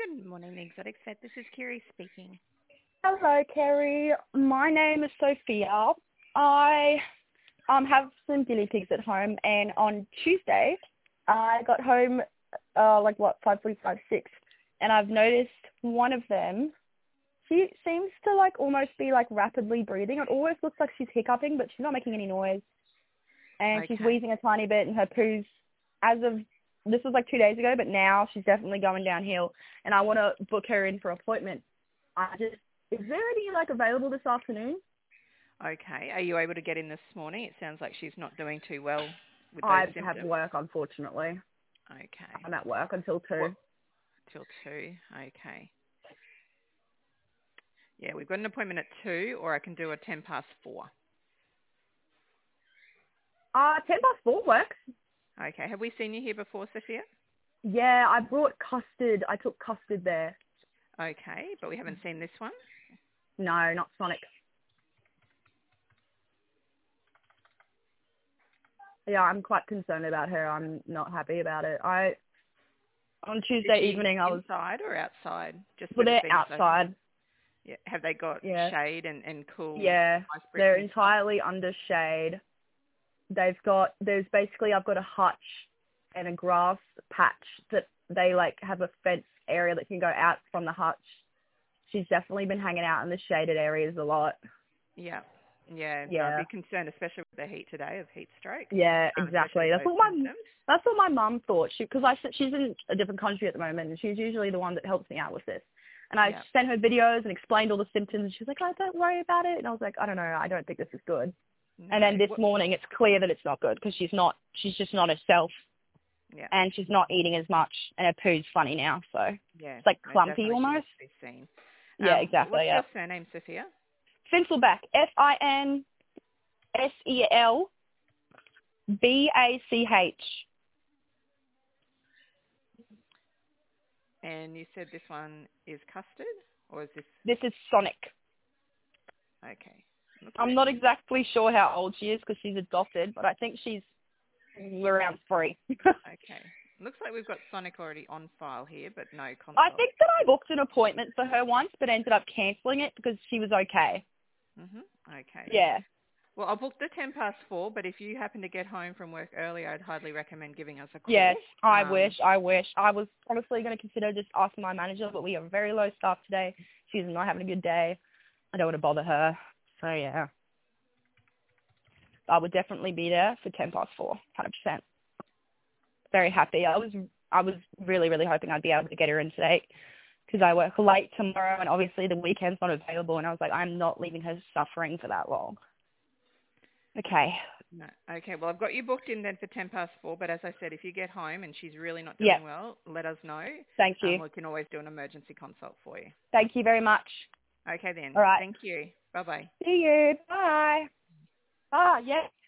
Good morning, Exotic Vet. This is Kiri speaking. Hello, Kerry. My name is Sophia. I have some guinea pigs at home, and on Tuesday, I got home 5:45, 6, and I've noticed one of them. She seems to almost be rapidly breathing. It always looks like she's hiccuping, but she's not making any noise, and she's Okay. wheezing a tiny bit, and her poos, this was 2 days ago, but now she's definitely going downhill, and I want to book her in for an appointment. Is there any available this afternoon? Okay. Are you able to get in this morning? It sounds like she's not doing too well with I those have symptoms. work, unfortunately. Okay. I'm at work until 2. Till 2. Okay. Yeah, we've got an appointment at 2, or I can do a 10 past 4. 10 past 4 works. Okay. Have we seen you here before, Sophia? Yeah, I brought custard. I took custard there. Okay, but we haven't seen this one. No, not Sonic. Yeah, I'm quite concerned about her. I'm not happy about it. On Tuesday evening, I was... inside or outside? Just Well, with it they're being so hot? outside. Yeah. Have they got shade and cool? Yeah, nice they're breathing entirely under shade. I've got a hutch and a grass patch that they have a fence area that can go out from the hutch. She's definitely been hanging out in the shaded areas a lot. Yeah. Yeah. Yeah. I'd be concerned, especially with the heat today, of heat stroke. Yeah, exactly. Especially with That's what my mum thought. Because she's in a different country at the moment, and she's usually the one that helps me out with this. And I sent her videos and explained all the symptoms, and she was like, "Oh, don't worry about it." And I was like, "I don't know. I don't think this is good." No. And then this morning, it's clear that it's not good because she's just not herself. Yeah. And she's not eating as much, and her poo's funny now, so yeah, it's clumpy almost. She needs to be seen. Yeah, exactly. What's your surname, Sophia? Finselbach, Finselbach. And you said this one is custard, or is this? This is Sonic. Okay. I'm not exactly sure how old she is because she's adopted, but I think she's around 3. Okay. Looks like we've got Sonic already on file here, but no consult. I think that I booked an appointment for her once, but ended up cancelling it because she was okay. Okay. Yeah. Well, I'll book the 10 past 4, but if you happen to get home from work early, I'd highly recommend giving us a call. Yes, I wish. I was honestly going to consider just asking my manager, but we have very low staff today. She's not having a good day. I don't want to bother her. So, yeah. I would definitely be there for 10 past 4, 100%. Very happy. I was really, really hoping I'd be able to get her in today because I work late tomorrow and obviously the weekend's not available, and I was like, I'm not leaving her suffering for that long. Okay. No. Okay, well, I've got you booked in then for 10 past 4, but as I said, if you get home and she's really not doing well, let us know. Thank you. We can always do an emergency consult for you. Thank you very much. Okay then. All right. Thank you. Bye-bye. See you. Bye. Yes.